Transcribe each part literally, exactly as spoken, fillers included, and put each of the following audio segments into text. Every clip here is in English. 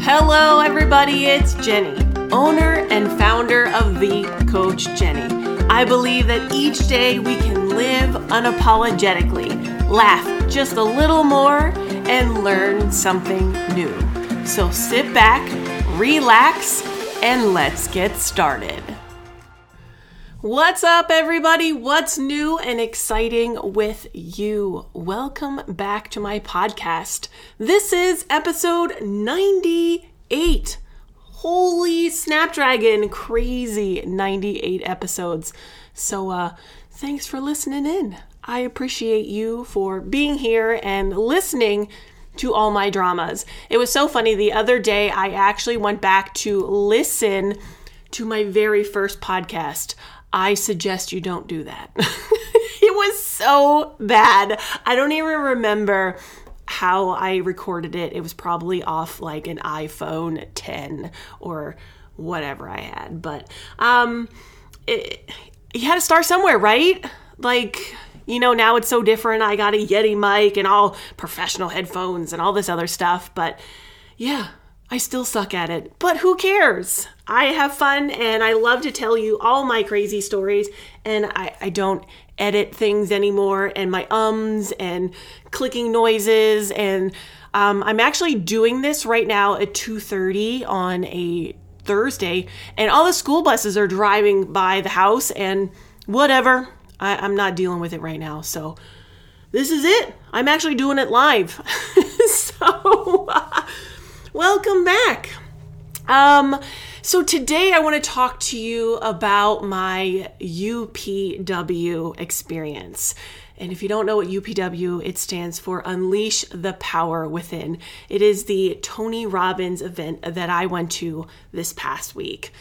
Hello everybody, it's Jenny, owner and founder of The Coach Jenny. I believe that each day we can live unapologetically, laugh just a little more, and learn something new. So sit back, relax, and let's get started. What's up, everybody? What's new and exciting with you? Welcome back to my podcast. This is episode ninety-eight. Holy Snapdragon, crazy ninety-eight episodes. So uh, thanks for listening in. I appreciate you for being here and listening to all my dramas. It was so funny. The other day, I actually went back to listen to my very first podcast. I suggest you don't do that. It was so bad. I don't even remember how I recorded it. It was probably off like an iPhone ten or whatever I had. But um, it, you had to start somewhere, right? Like, you know, now it's so different. I got a Yeti mic and all professional headphones and all this other stuff. But yeah, I still suck at it. But who cares? I have fun and I love to tell you all my crazy stories, and I, I don't edit things anymore, and my ums and clicking noises, and um, I'm actually doing this right now at two thirty on a Thursday, and all the school buses are driving by the house, and whatever, I, I'm not dealing with it right now, so this is it. I'm actually doing it live. So uh, welcome back. Um, so today I want to talk to you about my U P W experience. And if you don't know what U P W, it stands for Unleash the Power Within. It is the Tony Robbins event that I went to this past week.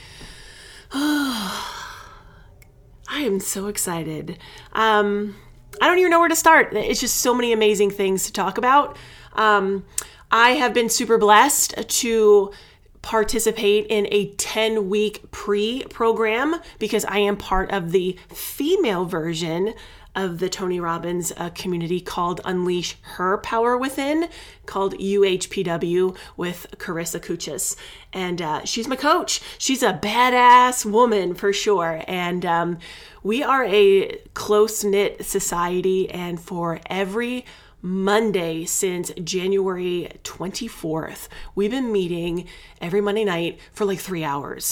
I am so excited. Um, I don't even know where to start. It's just so many amazing things to talk about. Um, I have been super blessed to participate in a ten-week pre-program because I am part of the female version of the Tony Robbins uh, community called Unleash Her Power Within, called U H P W with Carissa Kuchis. And uh, she's my coach. She's a badass woman for sure. And um, we are a close-knit society, and for every Monday since January twenty-fourth. We've been meeting every Monday night for like three hours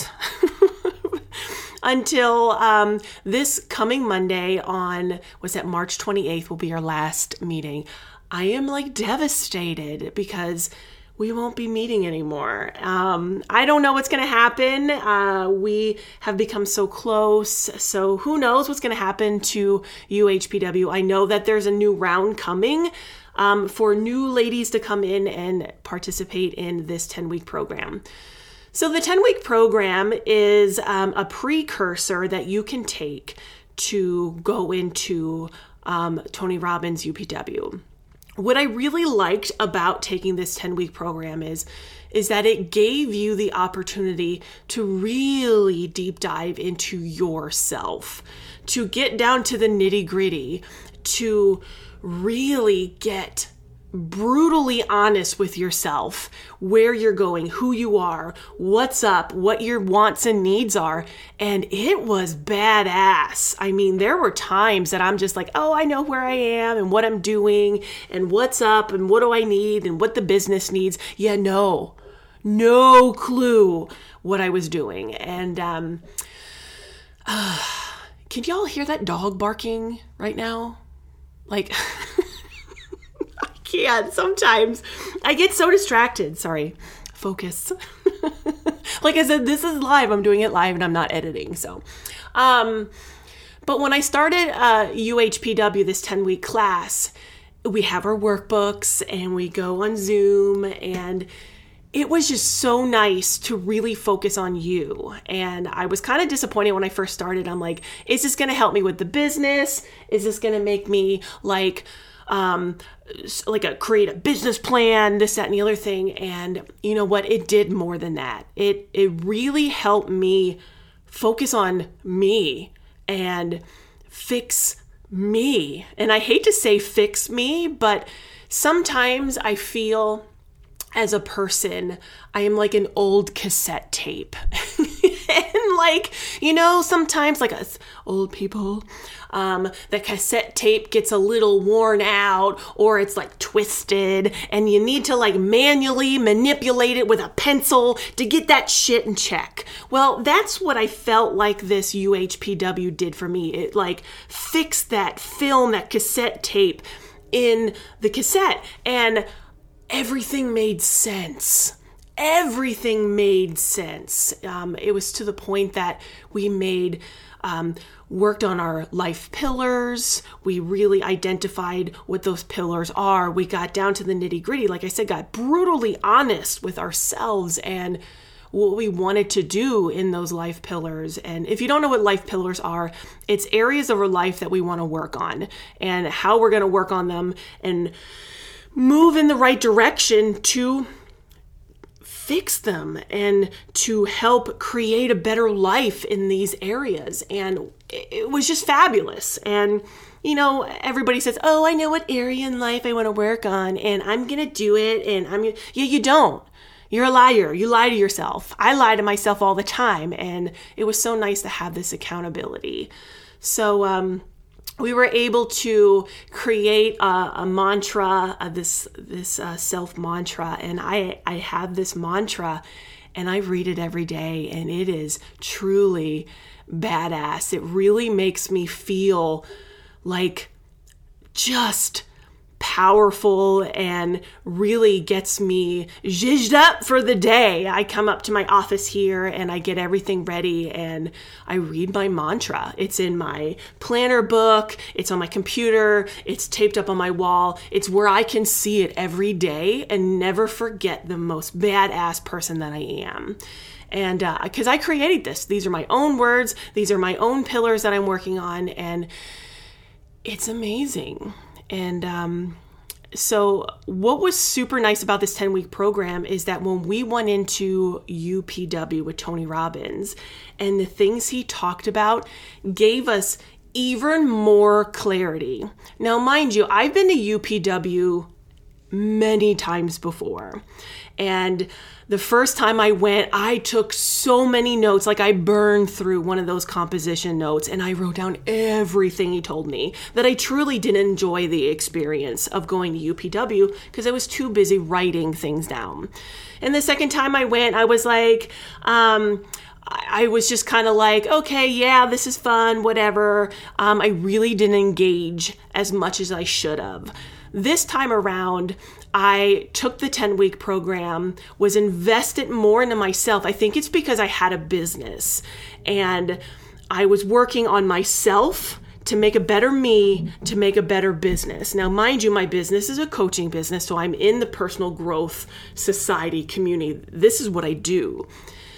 until um, this coming Monday on, what's that, March twenty-eighth will be our last meeting. I am like devastated because we won't be meeting anymore. Um, I don't know what's going to happen. Uh, we have become so close. So who knows what's going to happen to U H P W. I know that there's a new round coming um, for new ladies to come in and participate in this ten-week program. So the ten-week program is um, a precursor that you can take to go into um, Tony Robbins U P W. What I really liked about taking this ten-week program is, is that it gave you the opportunity to really deep dive into yourself, to get down to the nitty-gritty, to really get brutally honest with yourself, where you're going, who you are, what's up, what your wants and needs are. And it was badass. I mean, there were times that I'm just like, oh, I know where I am and what I'm doing and what's up and what do I need and what the business needs. Yeah, no, no clue what I was doing. And um, uh, can y'all hear that dog barking right now? Like... can't. Sometimes I get so distracted. Sorry. Focus. Like I said, this is live. I'm doing it live and I'm not editing. So, um, but when I started uh, U H P W, this ten-week class, we have our workbooks and we go on Zoom, and it was just so nice to really focus on you. And I was kind of disappointed when I first started. I'm like, is this going to help me with the business? Is this going to make me like... Um, like a create a business plan, this, that, and the other thing. And you know what? It did more than that. It, it really helped me focus on me and fix me. And I hate to say fix me, but sometimes I feel as a person, I am like an old cassette tape. And like, you know, sometimes like us old people, um, the cassette tape gets a little worn out or it's like twisted and you need to like manually manipulate it with a pencil to get that shit in check. Well, that's what I felt like this U H P W did for me. It like fixed that film, that cassette tape in the cassette, and everything made sense. Everything made sense. Um, it was to the point that we made, um, worked on our life pillars. We really identified what those pillars are. We got down to the nitty gritty. Like I said, got brutally honest with ourselves and what we wanted to do in those life pillars. And if you don't know what life pillars are, it's areas of our life that we want to work on and how we're going to work on them and move in the right direction to fix them and to help create a better life in these areas. And it was just fabulous. And, you know, everybody says, oh, I know what area in life I want to work on and I'm going to do it. And I'm going to, yeah, you don't. You're a liar. You lie to yourself. I lie to myself all the time. And it was so nice to have this accountability. So, um, we were able to create a, a mantra, uh, this this uh, self mantra, and I I have this mantra, and I read it every day, and it is truly badass. It really makes me feel like just powerful and really gets me zhuzhed up for the day. I come up to my office here and I get everything ready and I read my mantra. It's in my planner book. It's on my computer. It's taped up on my wall. It's where I can see it every day and never forget the most badass person that I am. And uh, because I created this, these are my own words. These are my own pillars that I'm working on. And it's amazing. And um, so what was super nice about this ten-week program is that when we went into U P W with Tony Robbins and the things he talked about gave us even more clarity. Now, mind you, I've been to U P W many times before. And the first time I went, I took so many notes, like I burned through one of those composition notes and I wrote down everything he told me, that I truly didn't enjoy the experience of going to U P W because I was too busy writing things down. And the second time I went, I was like, um, I was just kind of like, okay, yeah, this is fun, whatever. Um, I really didn't engage as much as I should have. This time around, I took the ten-week program, was invested more into myself. I think it's because I had a business and I was working on myself to make a better me, to make a better business. Now, mind you, my business is a coaching business, so I'm in the personal growth society community. This is what I do.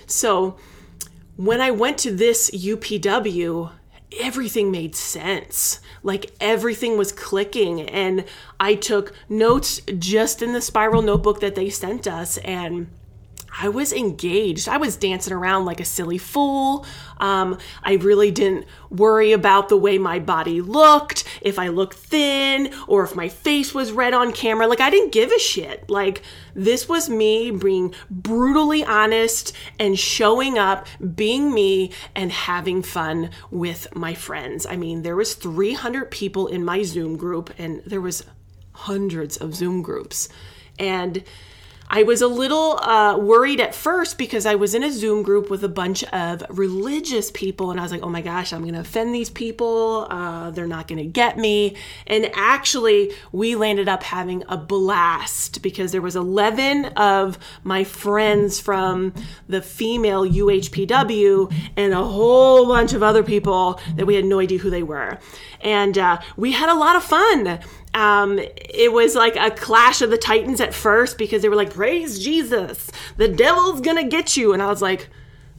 So when I went to this U P W, everything made sense. Like everything was clicking and I took notes just in the spiral notebook that they sent us and I was engaged. I was dancing around like a silly fool. Um, I really didn't worry about the way my body looked, if I looked thin or if my face was red on camera. Like I didn't give a shit. Like this was me being brutally honest and showing up, being me and having fun with my friends. I mean, there was three hundred people in my Zoom group and there was hundreds of Zoom groups. And I was a little uh, worried at first because I was in a Zoom group with a bunch of religious people and I was like, oh my gosh, I'm going to offend these people. Uh, they're not going to get me. And actually, we landed up having a blast because there was eleven of my friends from the female U H P W and a whole bunch of other people that we had no idea who they were. And uh, we had a lot of fun. Um, it was like a clash of the titans at first because they were like, praise Jesus, the devil's gonna get you. And I was like,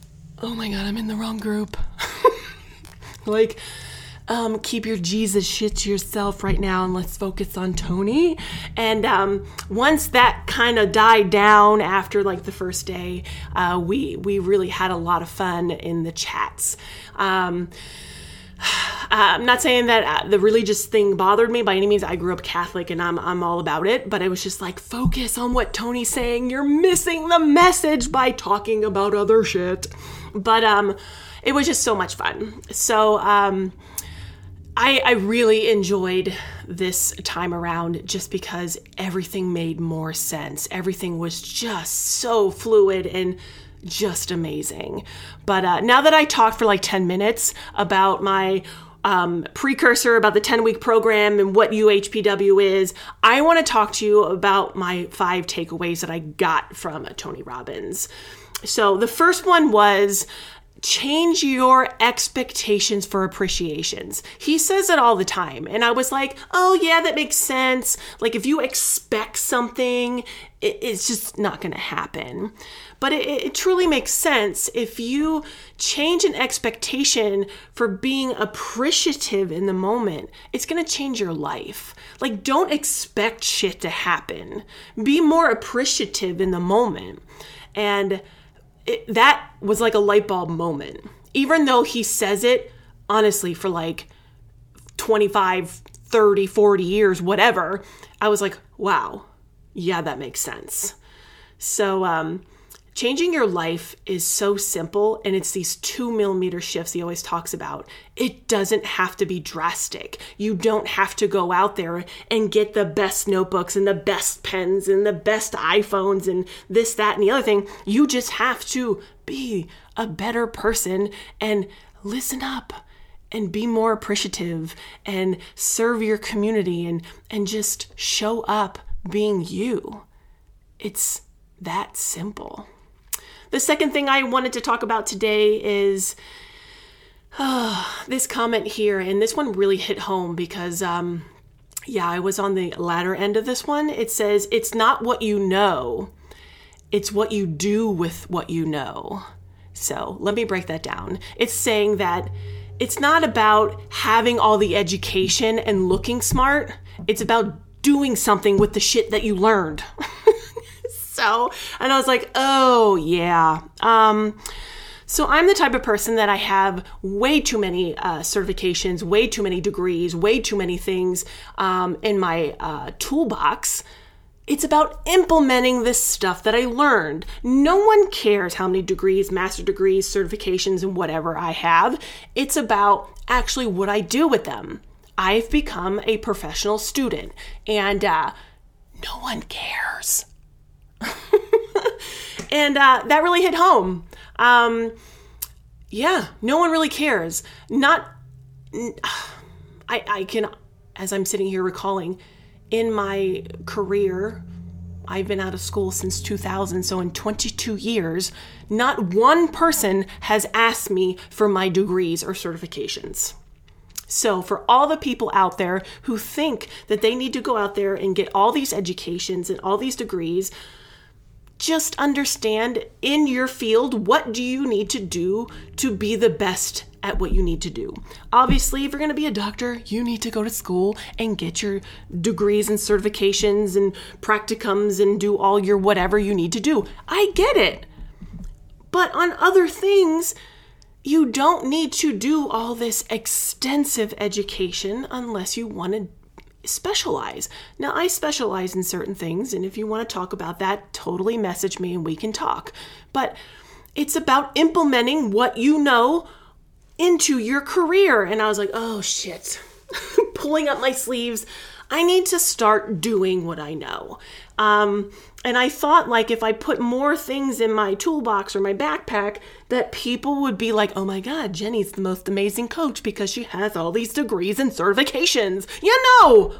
oh my God, I'm in the wrong group. Like, um, keep your Jesus shit to yourself right now and let's focus on Tony. And um, once that kind of died down after like the first day, uh, we, we really had a lot of fun in the chats. Um, Uh, I'm not saying that the religious thing bothered me by any means. I grew up Catholic and I'm I'm all about it, but it was just like, focus on what Tony's saying. You're missing the message by talking about other shit. But um, it was just so much fun. So um, I, I really enjoyed this time around just because everything made more sense. Everything was just so fluid and just amazing. But uh, now that I talked for like ten minutes about my um, precursor, about the ten-week program and what U H P W is, I want to talk to you about my five takeaways that I got from Tony Robbins. So the first one was change your expectations for appreciations. He says it all the time. And I was like, oh yeah, that makes sense. Like if you expect something, it, it's just not going to happen. But it, it truly makes sense if you change an expectation for being appreciative in the moment. It's going to change your life. Like, don't expect shit to happen. Be more appreciative in the moment. And it, that was like a light bulb moment. Even though he says it, honestly, for like twenty-five, thirty, forty years, whatever, I was like, wow, yeah, that makes sense. So, um, changing your life is so simple, and it's these two millimeter shifts he always talks about. It doesn't have to be drastic. You don't have to go out there and get the best notebooks and the best pens and the best iPhones and this, that, and the other thing. You just have to be a better person and listen up and be more appreciative and serve your community and, and just show up being you. It's that simple. The second thing I wanted to talk about today is uh, this comment here. And this one really hit home because, um, yeah, I was on the latter end of this one. It says, it's not what you know, it's what you do with what you know. So let me break that down. It's saying that it's not about having all the education and looking smart. It's about doing something with the shit that you learned. So, and I was like, oh yeah. Um, so I'm the type of person that I have way too many uh, certifications, way too many degrees, way too many things um, in my uh, toolbox. It's about implementing this stuff that I learned. No one cares how many degrees, master degrees, certifications, and whatever I have. It's about actually what I do with them. I've become a professional student, and uh, no one cares. And uh, that really hit home. Um, yeah, no one really cares. Not, I, I can, as I'm sitting here recalling, in my career, I've been out of school since two thousand. So in twenty-two years, not one person has asked me for my degrees or certifications. So for all the people out there who think that they need to go out there and get all these educations and all these degrees, just understand in your field, what do you need to do to be the best at what you need to do? Obviously, if you're going to be a doctor, you need to go to school and get your degrees and certifications and practicums and do all your whatever you need to do. I get it. But on other things, you don't need to do all this extensive education unless you want to specialize. Now, I specialize in certain things, and if you want to talk about that, totally message me and we can talk. But it's about implementing what you know into your career. And I was like, oh shit, pulling up my sleeves. I need to start doing what I know. Um, and I thought, like, if I put more things in my toolbox or my backpack, that people would be like, oh my God, Jenny's the most amazing coach because she has all these degrees and certifications. You know,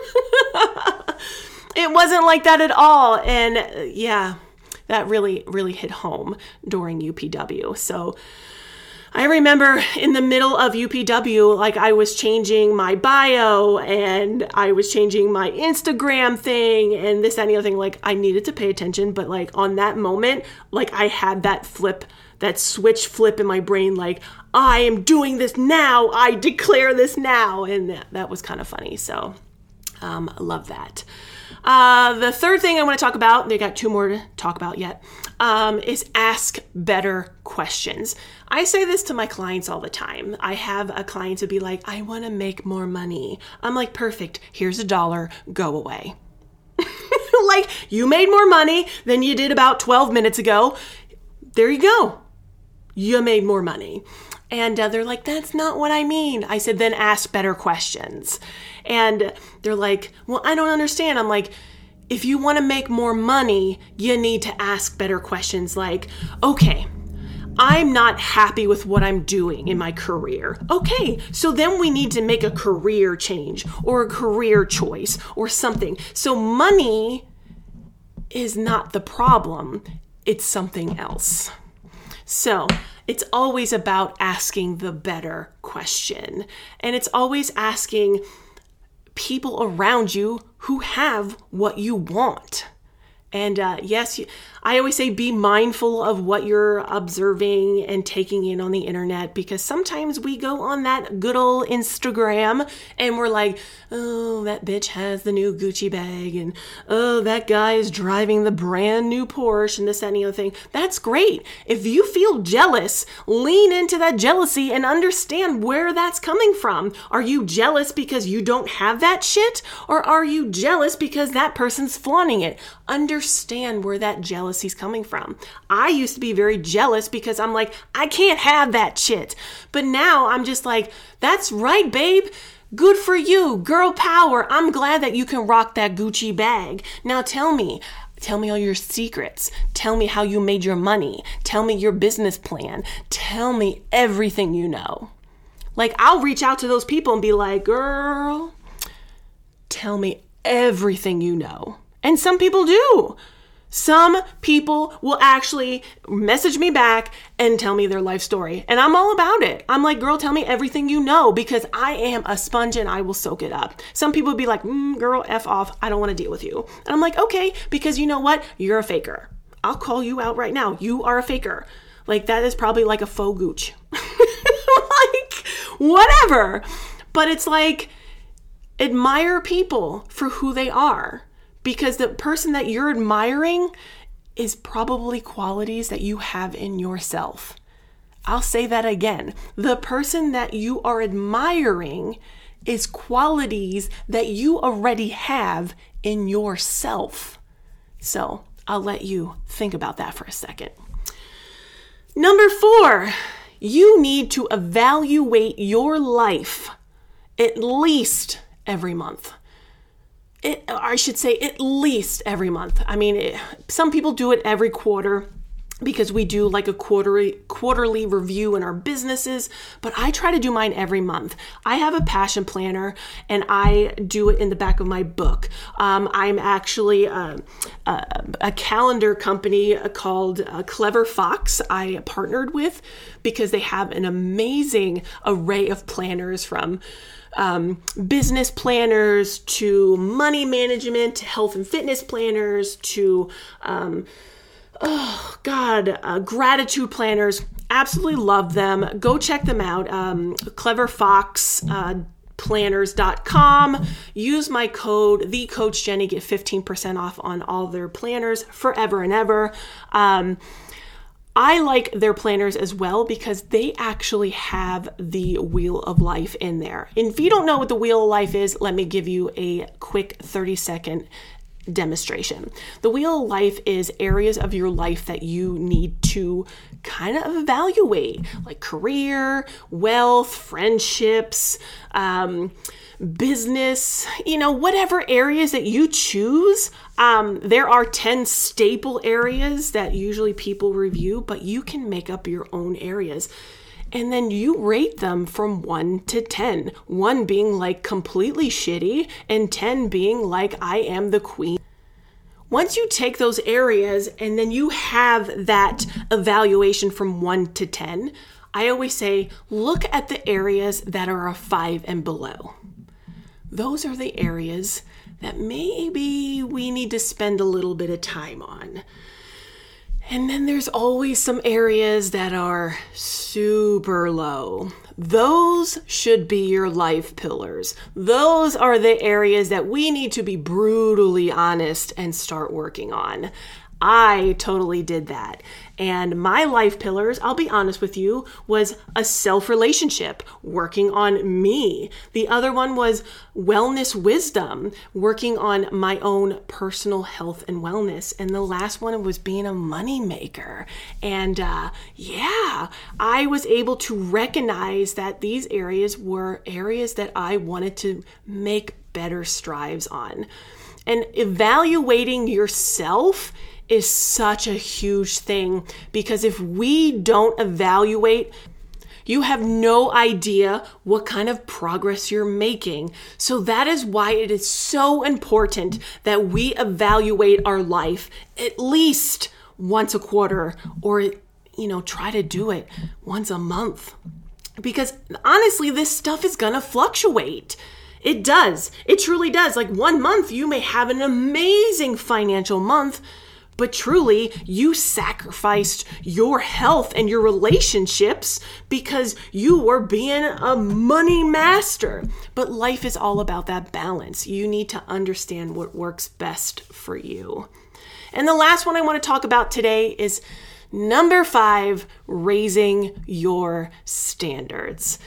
it wasn't like that at all. And uh, yeah, that really, really hit home during U P W. So I remember in the middle of U P W, like I was changing my bio and I was changing my Instagram thing and this, that, and the other thing. Like I needed to pay attention, but like on that moment, like I had that flip, that switch flip in my brain. Like I am doing this now. I declare this now. And that, that was kind of funny. So um, I love that. Uh, the third thing I want to talk about, they got two more to talk about yet, um, is ask better questions. I say this to my clients all the time. I have a client to be like, I want to make more money. I'm like, perfect. Here's a dollar. Go away. Like, you made more money than you did about twelve minutes ago. There you go. You made more money. And uh, they're like, that's not what I mean. I said, then ask better questions. And they're like, well, I don't understand. I'm like, if you want to make more money, you need to ask better questions like, okay, I'm not happy with what I'm doing in my career. Okay, so then we need to make a career change or a career choice or something. So money is not the problem. It's something else. So it's always about asking the better question. And it's always asking people around you who have what you want. And uh, yes, you, I always say be mindful of what you're observing and taking in on the internet, because sometimes we go on that good old Instagram and we're like, oh, that bitch has the new Gucci bag, and oh, that guy is driving the brand new Porsche, and this, that, and the other thing. That's great. If you feel jealous, lean into that jealousy and understand where that's coming from. Are you jealous because you don't have that shit? Or are you jealous because that person's flaunting it? Understand where that jealousy is coming from. I used to be very jealous because I'm like, I can't have that shit. But now I'm just like, that's right, babe. Good for you. Girl power. I'm glad that you can rock that Gucci bag. Now tell me, tell me all your secrets. Tell me how you made your money. Tell me your business plan. Tell me everything you know. Like, I'll reach out to those people and be like, girl, tell me everything you know. And some people do. Some people will actually message me back and tell me their life story. And I'm all about it. I'm like, girl, tell me everything you know, because I am a sponge and I will soak it up. Some people would be like, mm, girl, F off. I don't want to deal with you. And I'm like, okay, because you know what? You're a faker. I'll call you out right now. You are a faker. Like, that is probably like a faux gooch. Like, whatever. But it's like, admire people for who they are. Because the person that you're admiring is probably qualities that you have in yourself. I'll say that again. The person that you are admiring is qualities that you already have in yourself. So I'll let you think about that for a second. Number four, you need to evaluate your life at least every month. It, I should say at least every month. I mean, it, some people do it every quarter because we do like a quarterly quarterly review in our businesses, but I try to do mine every month. I have a passion planner and I do it in the back of my book. Um, I'm actually a, a, a calendar company called uh, Clever Fox I partnered with because they have an amazing array of planners, from Um, business planners to money management, to health and fitness planners, to, um, oh God, uh, gratitude planners. Absolutely love them. Go check them out. Um, clever fox planners dot com. Use my code, the Coach Jenny, get fifteen percent off on all their planners forever and ever. Um, I like their planners as well because they actually have the Wheel of Life in there. And if you don't know what the Wheel of Life is, let me give you a quick thirty second demonstration. The Wheel of Life is areas of your life that you need to kind of evaluate, like career, wealth, friendships, um, business, you know, whatever areas that you choose. Um, there are ten staple areas that usually people review, but you can make up your own areas. And then you rate them from one to ten. one being like completely shitty and ten being like I am the queen. Once you take those areas and then you have that evaluation from one to ten, I always say, look at the areas that are a five and below. Those are the areas that maybe we need to spend a little bit of time on. And then there's always some areas that are super low. Those should be your life pillars. Those are the areas that we need to be brutally honest and start working on. I totally did that. And my life pillars, I'll be honest with you, was a self-relationship, working on me. The other one was wellness wisdom, working on my own personal health and wellness. And the last one was being a money maker. And uh, yeah, I was able to recognize that these areas were areas that I wanted to make better strides on. And evaluating yourself is such a huge thing, because if we don't evaluate, you have no idea what kind of progress you're making. So that is why it is so important that we evaluate our life at least once a quarter, or, you know, try to do it once a month. Because honestly, this stuff is gonna fluctuate. It does. It truly does. Like one month, you may have an amazing financial month, but truly, you sacrificed your health and your relationships because you were being a money master. But life is all about that balance. You need to understand what works best for you. And the last one I want to talk about today is number five, raising your standards.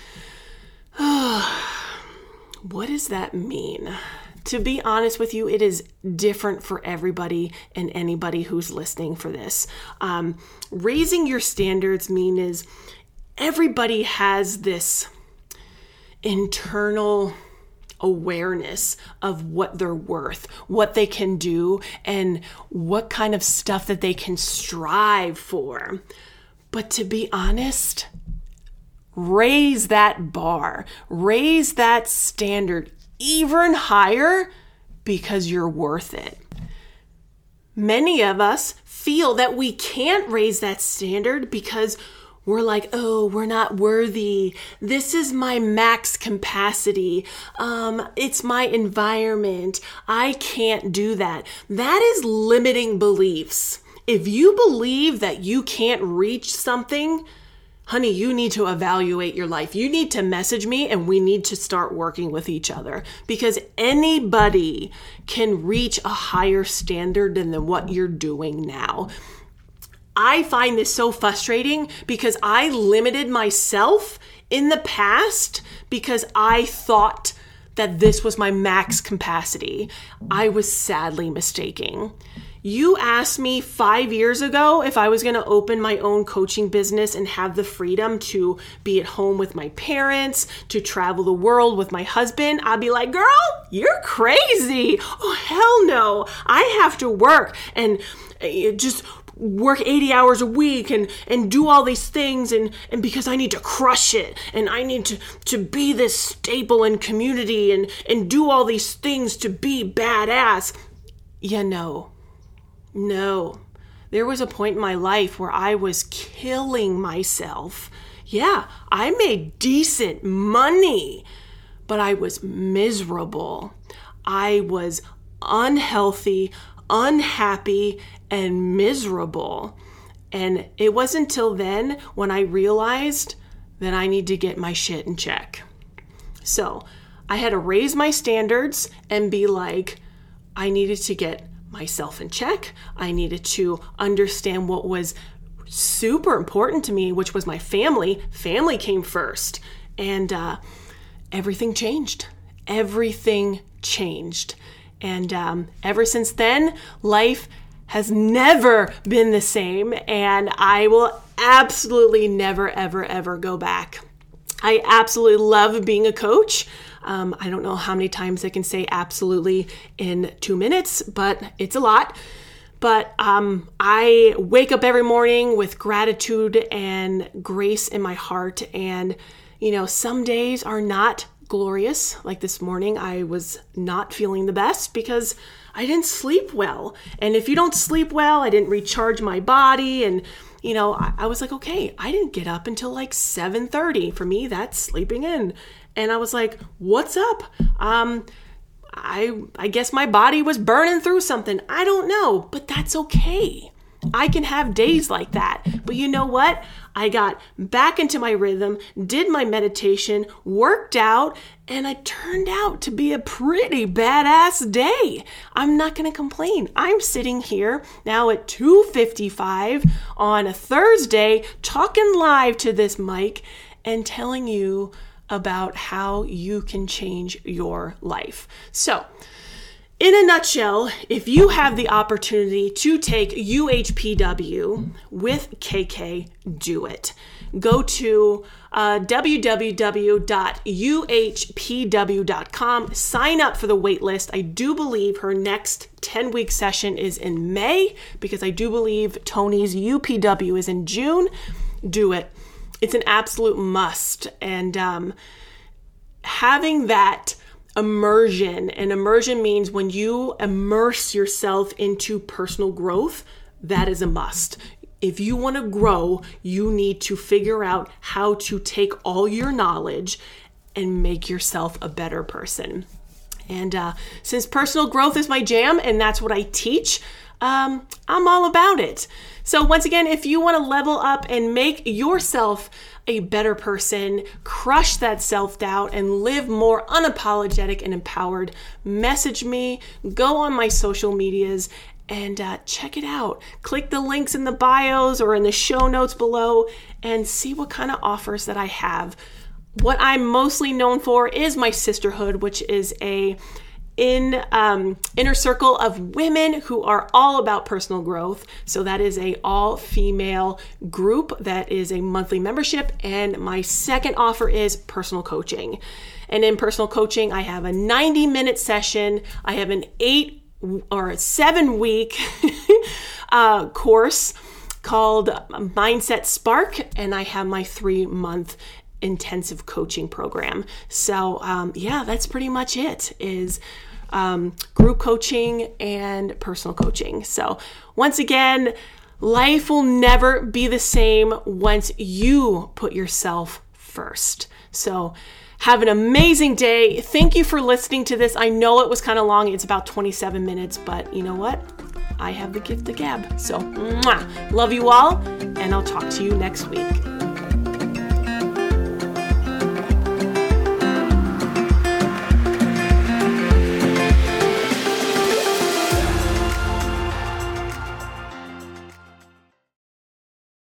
What does that mean? To be honest with you, it is different for everybody and anybody who's listening for this. Um, raising your standards mean is everybody has this internal awareness of what they're worth, what they can do, and what kind of stuff that they can strive for. But to be honest, raise that bar, raise that standard even higher, because you're worth it. Many of us feel that we can't raise that standard because we're like, oh, we're not worthy. This is my max capacity. Um, it's my environment. I can't do that. That is limiting beliefs. If you believe that you can't reach something, honey, you need to evaluate your life. You need to message me and we need to start working with each other, because anybody can reach a higher standard than what you're doing now. I find this so frustrating because I limited myself in the past because I thought that this was my max capacity. I was sadly mistaken. You asked me five years ago if I was going to open my own coaching business and have the freedom to be at home with my parents, to travel the world with my husband. I'd be like, girl, you're crazy. Oh, hell no. I have to work and just work eighty hours a week and, and do all these things. And, and because I need to crush it and I need to, to be this staple in community and, and do all these things to be badass. You know. No, there was a point in my life where I was killing myself. Yeah, I made decent money, but I was miserable. I was unhealthy, unhappy, and miserable. And it wasn't until then when I realized that I need to get my shit in check. So I had to raise my standards and be like, I needed to get myself in check. I needed to understand what was super important to me, which was my family. Family came first. And uh, everything changed. Everything changed. And um, ever since then, life has never been the same. And I will absolutely never, ever, ever go back. I absolutely love being a coach. Um, I don't know how many times I can say absolutely in two minutes, but it's a lot. But um, I wake up every morning with gratitude and grace in my heart. And, you know, some days are not glorious. Like this morning, I was not feeling the best because I didn't sleep well. And if you don't sleep well, I didn't recharge my body. And, you know, I, I was like, okay, I didn't get up until like seven thirty. For me, that's sleeping in. And I was like, what's up? Um, I I guess my body was burning through something. I don't know, but that's okay. I can have days like that. But you know what? I got back into my rhythm, did my meditation, worked out, and it turned out to be a pretty badass day. I'm not going to complain. I'm sitting here now at two fifty-five on a Thursday, talking live to this mic and telling you about how you can change your life. So, in a nutshell, if you have the opportunity to take U H P W with K K, do it. Go to uh, w w w dot u h p w dot com. Sign up for the wait list. I do believe her next ten-week session is in May because I do believe Tony's U P W is in June. Do it. It's an absolute must. And um, having that immersion, and immersion means when you immerse yourself into personal growth, that is a must. If you want to grow, you need to figure out how to take all your knowledge and make yourself a better person. And uh, since personal growth is my jam and that's what I teach, um, I'm all about it. So once again, if you want to level up and make yourself a better person, crush that self-doubt, and live more unapologetic and empowered, message me, go on my social medias, and uh, check it out. Click the links in the bios or in the show notes below and see what kind of offers that I have. What I'm mostly known for is my sisterhood, which is a in um, inner circle of women who are all about personal growth. So that is a all-female group that is a monthly membership. And my second offer is personal coaching. And in personal coaching, I have a ninety minute session. I have an eight or a seven week uh, course called Mindset Spark. And I have my three month intensive coaching program. So um, yeah, that's pretty much it, is um, group coaching and personal coaching. So once again, life will never be the same once you put yourself first. So have an amazing day. Thank you for listening to this. I know it was kind of long. It's about twenty-seven minutes, but you know what? I have the gift of gab. So mwah, love you all, and I'll talk to you next week.